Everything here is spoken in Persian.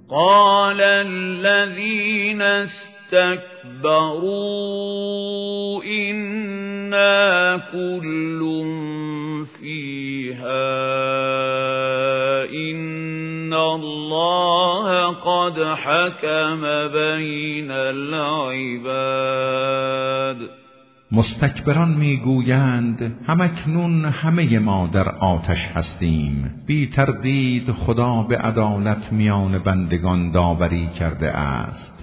قال الذين استكبروا إنا كل فيها إن الله قد حكم بین العباد. مستکبران میگویند همکنون همه ما در آتش هستیم. بی تردید خدا به عدالت میان بندگان داوری کرده است.